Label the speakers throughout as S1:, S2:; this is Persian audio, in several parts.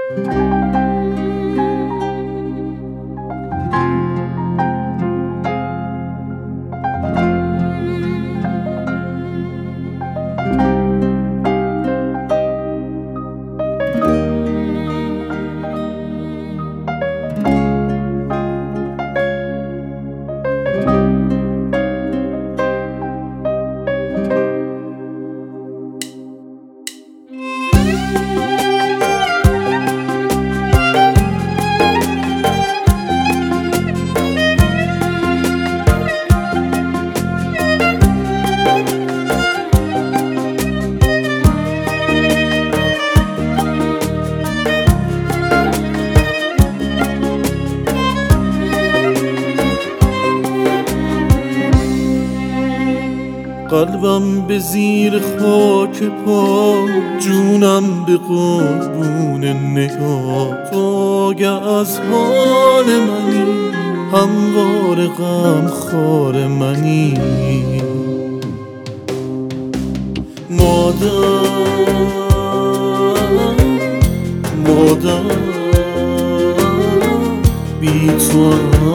S1: قلبم به زیر خاک پا، جونم به قربون نگاه. تو آگه از حال منی، هموار غم خوار منی. مادر بی تو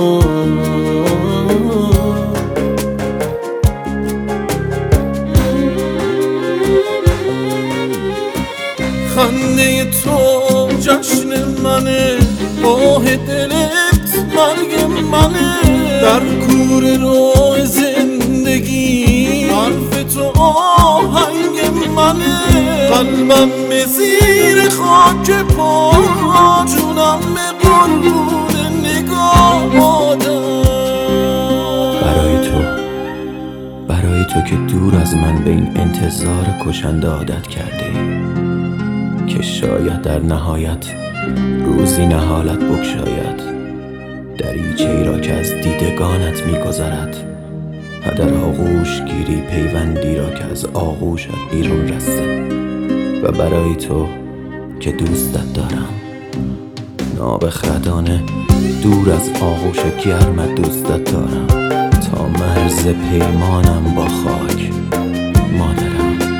S1: خنده تو جشن منه، آه دلت مرگ منه. در کوره راه زندگی حرف تو آهنگ منه. قلبم به زیر خاک پا، جونم به قربون نگاه.
S2: برای تو که دور از من به این انتظار کشنده عادت کرده ای، که شاید در نهایت روزی نهالت بگشاید. دریچه ای را که از دیدگانت می‌گذرد و در آغوش گیری پیوندی را که از آغوشت بیرون رسته. و برای تو که دوستت دارم، نابخردانه دور از آغوش گرمت دوستت دارم، تا مرز پیمانم با خاک مادرم.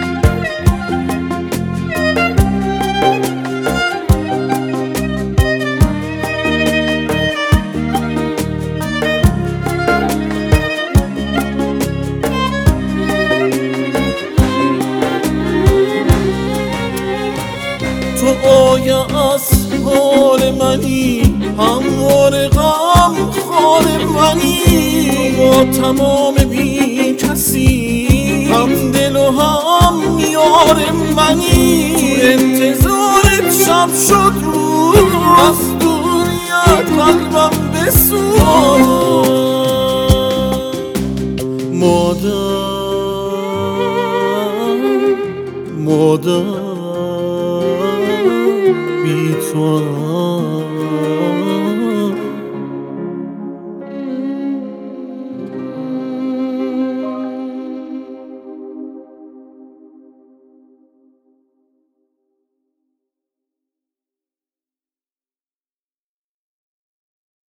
S1: تو آیه از حال منی، هموار غم خوار منی. با تمام بی کسی هم دل و هم یار منی. تو انتظارت شب شد روز، از دوریت قلبم بسوز. مادر